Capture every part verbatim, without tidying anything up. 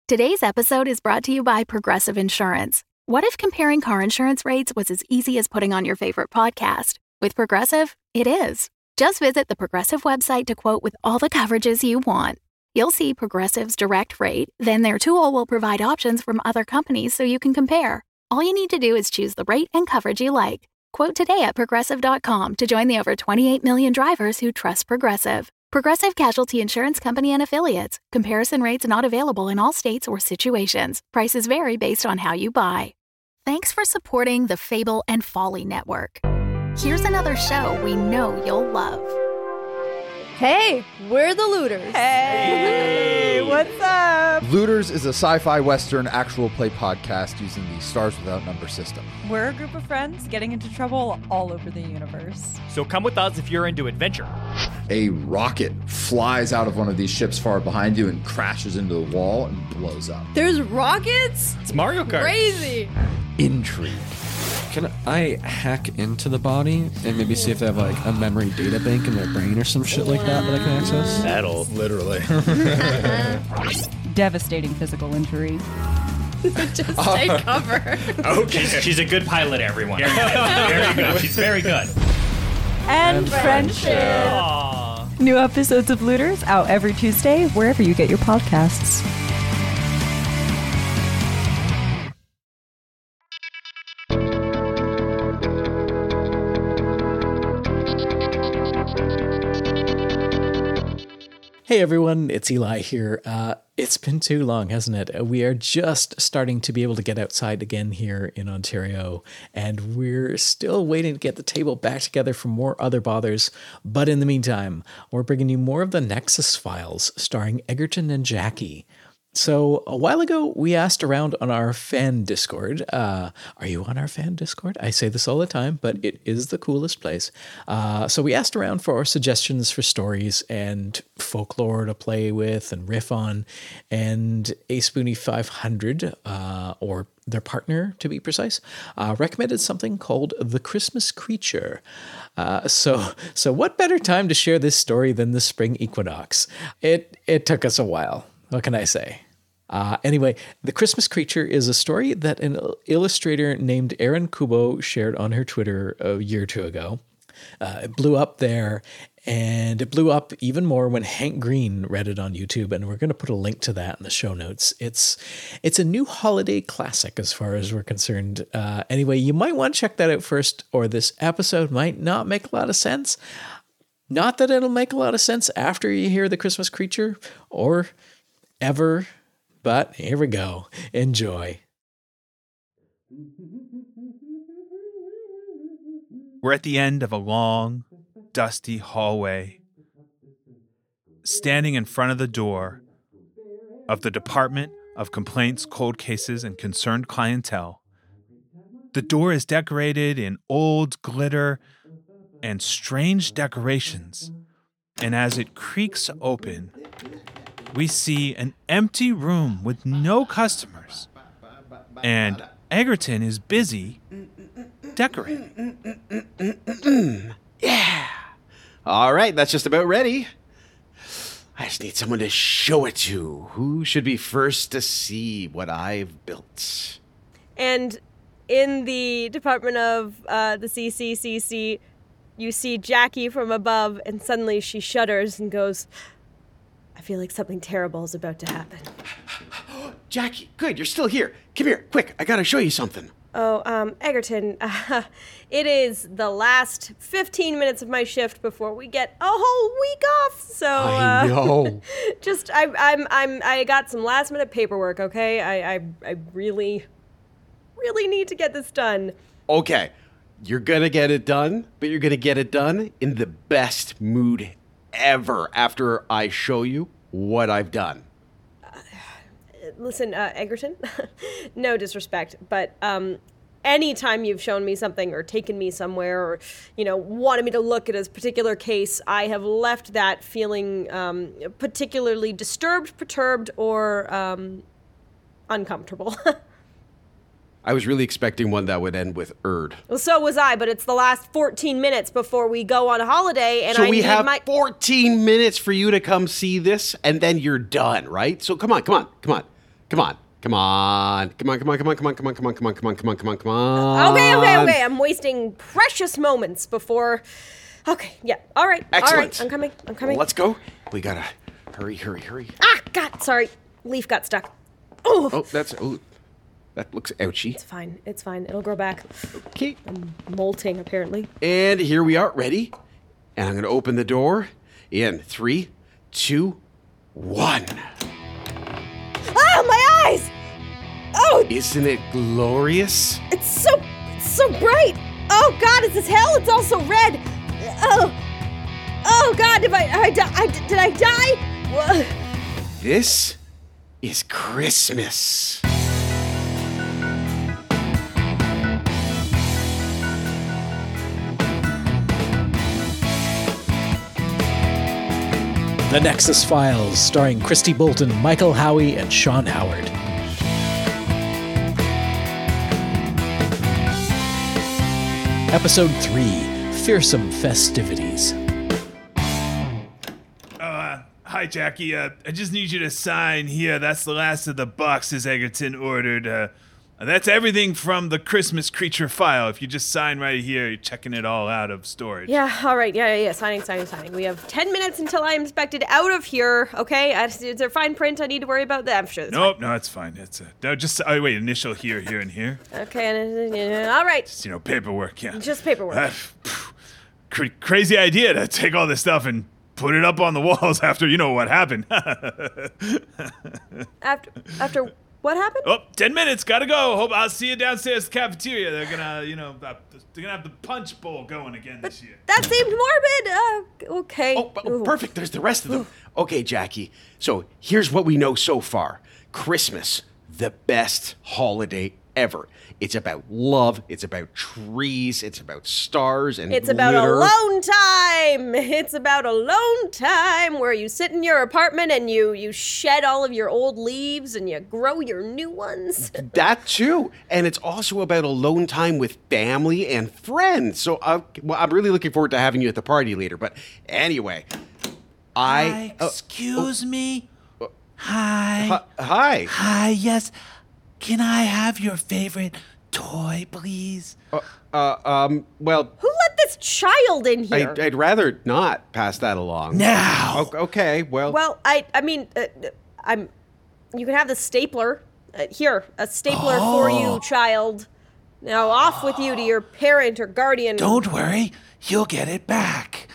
Today's episode is brought to you by Progressive Insurance. What if comparing car insurance rates was as easy as putting on your favorite podcast? With Progressive, it is. Just visit the Progressive website to quote with all the coverages you want. You'll see Progressive's direct rate, then their tool will provide options from other companies so you can compare. All you need to do is choose the rate and coverage you like. Quote today at progressive dot com to join the over twenty-eight million drivers who trust Progressive. Progressive Casualty Insurance Company and Affiliates. Comparison rates not available in all states or situations. Prices vary based on how you buy. Thanks for supporting the Fable and Folly Network. Here's another show we know you'll love. Hey, we're the Looters. Hey, what's up? Looters is a sci-fi western actual play podcast using the Stars Without Number system. We're a group of friends getting into trouble all over the universe. So come with us if you're into adventure. A rocket flies out of one of these ships far behind you and crashes into the wall and blows up. There's rockets? It's Mario Kart. Crazy. Intrigue. Can I hack into the body and maybe see if they have like a memory data bank in their brain or some shit like that that I can access? That'll Literally. Devastating physical injury. Just take cover. Okay. She's, she's a good pilot, everyone. Very good. She's very good. And, And friendship. Aww. New episodes of Looters out every Tuesday, wherever you get your podcasts. Hey everyone, it's Eli here. Uh, it's been too long, hasn't it? We are just starting to be able to get outside again here in Ontario, and we're still waiting to get the table back together for more Other Bothers. But in the meantime, we're bringing you more of the Nexus Files, starring Egerton and Jackie. So a while ago, we asked around on our fan Discord. Uh, are you on our fan Discord? I say this all the time, but it is the coolest place. Uh, so we asked around for suggestions for stories and folklore to play with and riff on. And A Spoonie five hundred, uh, or their partner to be precise, uh, recommended something called The Christmas Creature. Uh, so so what better time to share this story than the spring equinox? It, it took us a while. What can I say? Uh, anyway, The Christmas Creature is a story that an illustrator named Erin Kubo shared on her Twitter a year or two ago. Uh, it blew up there, and it blew up even more when Hank Green read it on YouTube, and we're going to put a link to that in the show notes. It's it's a new holiday classic as far as we're concerned. Uh, anyway, you might want to check that out first, or this episode might not make a lot of sense. Not that it'll make a lot of sense after you hear The Christmas Creature, or ever. But here we go. Enjoy. We're at the end of a long, dusty hallway, standing in front of the door of the Department of Complaints, Cold Cases, and Concerned Clientele. The door is decorated in old glitter and strange decorations, and as it creaks open, we see an empty room with no customers, and Egerton is busy decorating. Yeah. All right, that's just about ready. I just need someone to show it to. Who should be first to see what I've built? And in the Department of uh, the C C C C, you see Jackie from above, and suddenly she shudders and goes, I feel like something terrible is about to happen. Jackie, good, you're still here. Come here, quick, I gotta show you something. Oh, um, Egerton, uh, it is the last fifteen minutes of my shift before we get a whole week off. So, uh, I know. just, I, I'm, I'm, I got some last minute paperwork, okay? I, I, I really, really need to get this done. Okay, you're gonna get it done, but you're gonna get it done in the best mood ever after I show you what I've done. Uh, listen, uh, Egerton, no disrespect, but um, anytime you've shown me something or taken me somewhere or, you know, wanted me to look at a particular case, I have left that feeling um, particularly disturbed, perturbed, or um, uncomfortable. I was really expecting one that would end with Erd. Well, so was I, but it's the last fourteen minutes before we go on holiday, and so I we need have my... fourteen minutes for you to come see this, and then you're done, right? So come on, come on, come on. Come on. Come on. Come on, come on, come on, come on, come on, come on, come on, come on, come on, come on, come on. Okay, okay, okay. I'm wasting precious moments before... Okay, yeah. All right. Excellent. All right. I'm coming. I'm coming. Let's go. We gotta hurry, hurry, hurry. Ah, God, sorry. Leaf got stuck. Oh, Oh, that's... Oh, that looks ouchy. it's fine. It's fine. It'll grow back. Okay. I'm molting, apparently. And here we are, ready. And I'm gonna open the door in three, two, one. Oh, my eyes! Oh, Isn't it glorious? it's so, it's so bright. Oh, God, is this hell? It's all so red. Oh, oh, God, if I, I, di- I did I die? Wha- This is Christmas. The Nexus Files, starring Christy Bolton, Michael Howie, and Sean Howard. Episode three, Fearsome Festivities. Uh, hi, Jackie. Uh, I just need you to sign here. That's the last of the boxes Egerton ordered. Uh, that's everything from the Christmas creature file. If you just sign right here, you're checking it all out of storage. Yeah, all right. Yeah, yeah, yeah. Signing, signing, signing. We have ten minutes until I am inspected out of here, okay? I, is there fine print I need to worry about? That? I'm sure that's Nope, no, it's fine. It's uh, no, just oh wait, initial here, here, and here. fine. Okay, and, uh, all right. Just, you know, paperwork. Yeah. Just paperwork. Uh, pff, cr- crazy idea to take all this stuff and put it up on the walls after you know what happened. After, after what happened? Oh, ten minutes, gotta go. Hope I'll see you downstairs at the cafeteria. They're gonna, you know, uh, they're gonna have the punch bowl going again this year. That seemed morbid. Uh, okay. Oh, oh, Ooh. perfect. There's the rest of them. Okay, Jackie. So here's what we know so far. Christmas, the best holiday ever. It's about love. It's about trees. It's about stars and It's about glitter. alone time. It's about alone time where you sit in your apartment and you you shed all of your old leaves and you grow your new ones. That too. And it's also about alone time with family and friends. So uh, well, I'm really looking forward to having you at the party later. But anyway, I... uh, Excuse me? Hi. hi- hi. Hi, yes. Can I have your favorite toy, please? Uh, uh, um, well, Who let this child in here? I, I'd rather not pass that along. Now! O- Okay, well... Well, I I mean, uh, I'm. You can have the stapler. Uh, here, a stapler for Oh. you, child. Now off with you to your parent or guardian. Don't worry, you'll get it back.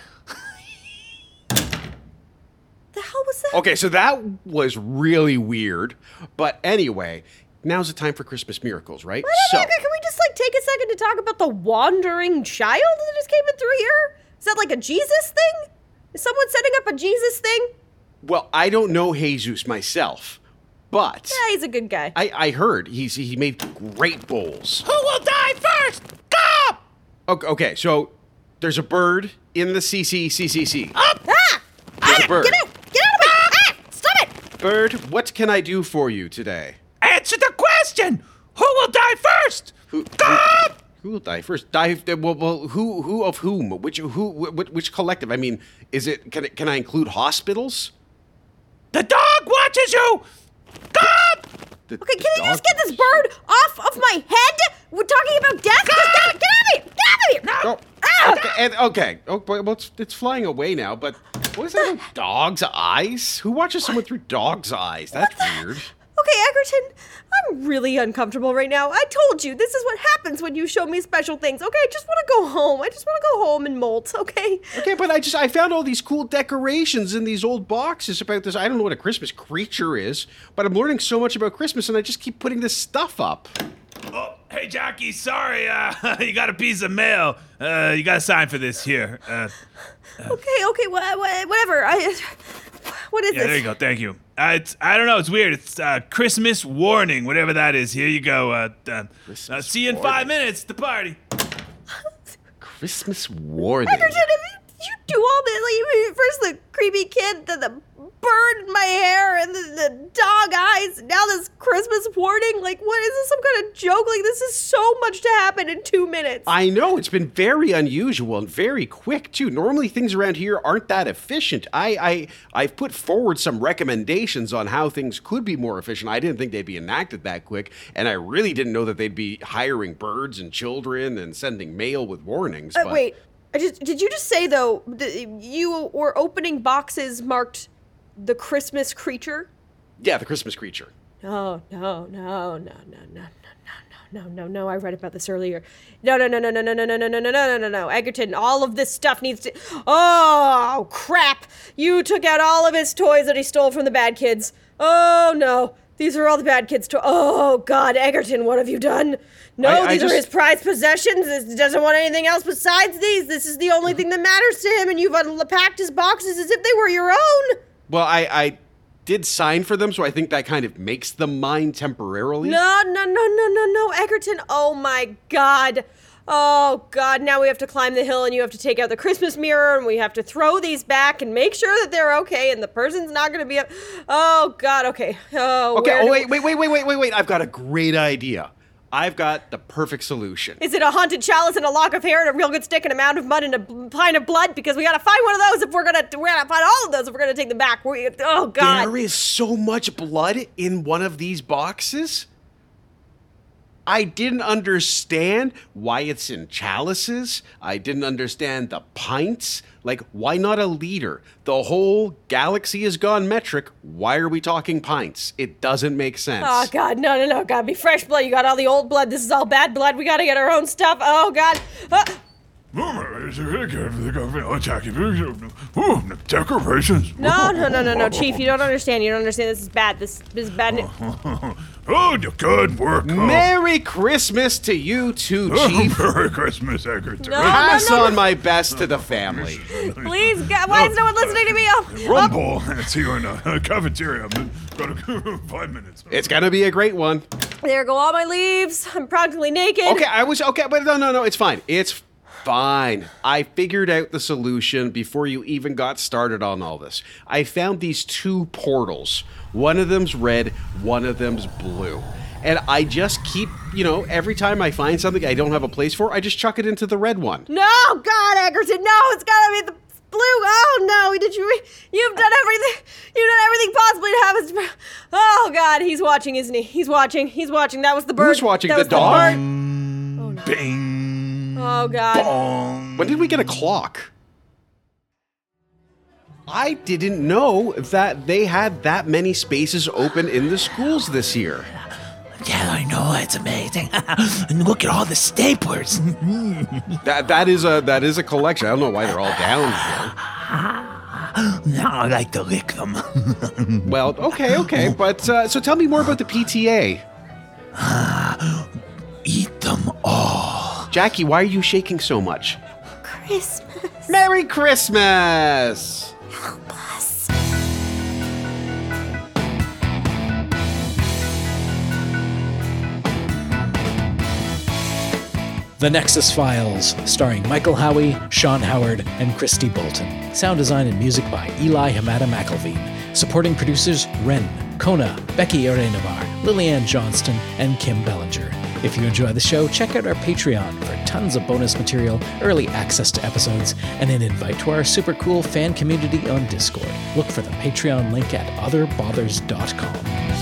The hell was that? Okay, so that was really weird. But anyway, now's the time for Christmas miracles, right? So, Can we just like take a second to talk about the wandering child that just came in through here? Is that like a Jesus thing? Is someone setting up a Jesus thing? well, I don't know Jesus myself, but Yeah, he's a good guy. I, I heard he's he made great bowls. Who will die first? Go! Okay, okay, so there's a bird in the C C C C C. Up! Ah! There's Ah! a bird. Get out! Get out of me! Ah! Stop it! Bird, what can I do for you today? Answer the question! Who will die first? Who, Go! who, who will die first? Die? Well, well, who who of whom? Which who? Which, which collective? I mean, is it? Can it, can I include hospitals? The dog watches you! Go! The, Okay, the can you dog- just get this bird off of my head? We're talking about death? Just get, get out of here! Get out of here! Oh, Ah! okay, and, okay. Oh, well, it's, it's flying away now. But what is that? With dog's eyes? Who watches someone through dog's eyes? That's weird. Okay, Egerton, I'm really uncomfortable right now. I told you, this is what happens when you show me special things. Okay, I just want to go home. I just want to go home and molt, okay? Okay, but I just I found all these cool decorations in these old boxes about this. I don't know what a Christmas creature is, but I'm learning so much about Christmas, and I just keep putting this stuff up. Oh, hey, Jackie, sorry. Uh, you got a piece of mail. Uh, you got to sign for this here. Uh, Okay, okay, wha- wha- whatever. I, what is yeah, this? there you go. Thank you. Uh, it's I don't know. It's weird. It's uh, Christmas warning, whatever that is. Here you go. Uh, uh, uh, see you in five minutes. at The party. Christmas warning. Egerton, if you do all this, like, first the creepy kid, then the bird in my hair and the, the dog eyes. And now this Christmas warning. Like, what is this? Some kind of joke? Like, this is so much to happen in two minutes. I know. It's been very unusual and very quick, too. Normally, things around here aren't that efficient. I, I, I've put forward some recommendations on how things could be more efficient. I didn't think they'd be enacted that quick, and I really didn't know that they'd be hiring birds and children and sending mail with warnings. Uh, but... Wait. I just, did you just say, though, that you were opening boxes marked the Christmas creature? Yeah, the Christmas creature. No, no, no, no, no, no, no, no, no, no, no. I read about this earlier. No, no, no, no, no, no, no, no, no, no, no, no, no, no. Egerton, all of this stuff needs to... Oh, crap. You took out all of his toys that he stole from the bad kids. Oh, no. These are all the bad kids' toys. Oh, God, Egerton, what have you done? No, I, I these just... are his prized possessions. He doesn't want anything else besides these. This is the only thing that matters to him, and you've unpacked his boxes as if they were your own. Well, I, I did sign for them, so I think that kind of makes them mine temporarily. No, no, no, no, no, no, Egerton. Oh, my God. Oh, God, now we have to climb the hill, and you have to take out the Christmas mirror, and we have to throw these back and make sure that they're okay, and the person's not going to be up. Oh, God, okay. Oh, okay, where oh, do- wait, wait, wait, wait, wait, wait, wait. I've got a great idea. I've got the perfect solution. Is it a haunted chalice and a lock of hair and a real good stick and a mound of mud and a b- pint of blood? Because we gotta find one of those if we're gonna, we're gonna find all of those if we're gonna take them back. We, oh, God. There is so much blood in one of these boxes. I didn't understand why it's in chalices. I didn't understand the pints. Like, why not a liter? The whole galaxy has gone metric. Why are we talking pints? It doesn't make sense. Oh, God, no, no, no. Gotta be fresh blood. You got all the old blood. This is all bad blood. We gotta get our own stuff. Oh, God. Uh, Decorations. no, no, no, no, no, Chief. You don't understand. You don't understand. This is bad. This, this is bad. Oh, good work. Oh. Merry Christmas to you too, Chief. Oh, Merry Christmas, Egerton. No, Pass no, no, on my best to the family. Please, God, why is no one listening to me? Oh, Rumble. It's here in the cafeteria. I've got a, five minutes. It's gonna be a great one. there go all my leaves. I'm practically naked. Okay, I was okay, but no, no, no. It's fine. It's fine. I figured out the solution before you even got started on all this. I found these two portals. One of them's red, one of them's blue. And I just keep, you know, every time I find something I don't have a place for, I just chuck it into the red one. No, God, Egerton, no, it's gotta be the blue. Oh, no, did you, you've done everything, you've done everything possibly to have us. Oh, God, he's watching, isn't he? He's watching, he's watching. That was the bird. Who's watching? That The was dog? bird. Oh, no. Bing. Oh, God. Bong. When did we get a clock? I didn't know that they had that many spaces open in the schools this year. Yeah, I know. It's amazing. And look at all the staplers. That that is a that is a collection. I don't know why they're all down here. Now I like to lick them. Well, okay, okay, but uh, so tell me more about the P T A. Eat them all. Jackie, why are you shaking so much? Christmas. Merry Christmas! Help us. The Nexus Files, starring Michael Howie, Sean Howard, and Christy Bolton. Sound design and music by Eli Hamada McElveen. Supporting producers Ren, Kona, Becky Arenavar, Lillian Johnston, and Kim Bellinger. If you enjoy the show, check out our Patreon for tons of bonus material, early access to episodes, and an invite to our super cool fan community on Discord. Look for the Patreon link at other bothers dot com.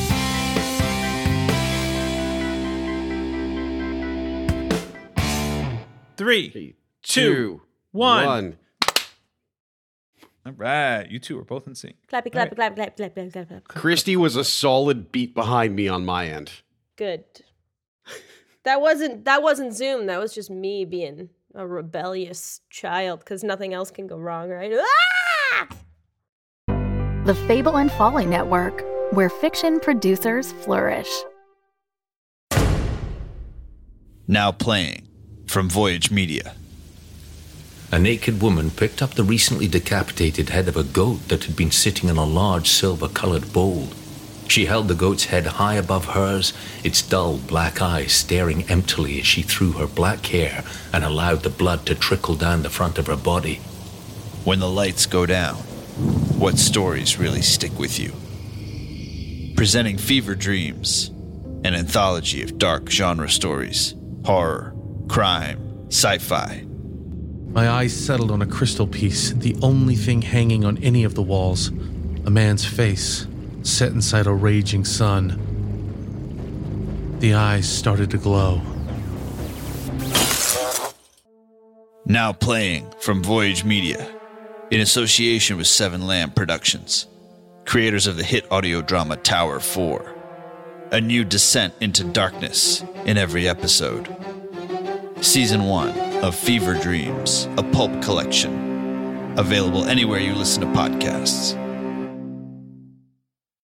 Three, Two, one. one. All right, you two are both in sync. Clappy, clappy, clappy, clappy, clappy, clappy, clappy, clappy. Christy was a solid beat behind me on my end. Good. That wasn't that wasn't Zoom. That was just me being a rebellious child because nothing else can go wrong, right? Ah! The Fable and Folly Network, where fiction producers flourish. Now playing from Voyage Media. A naked woman picked up the recently decapitated head of a goat that had been sitting in a large silver-colored bowl. She held the goat's head high above hers, its dull black eyes staring emptily as she threw her black hair and allowed the blood to trickle down the front of her body. When the lights go down, what stories really stick with you. Presenting Fever Dreams, an anthology of dark genre stories, horror, crime, sci-fi. My eyes settled on a crystal piece, the only thing hanging on any of the walls. A man's face, set inside a raging sun. The eyes started to glow. Now playing from Voyage Media, in association with Seven Lamb Productions, creators of the hit audio drama Tower four. A new descent into darkness in every episode. Season one of Fever Dreams, a pulp collection. Available anywhere you listen to podcasts.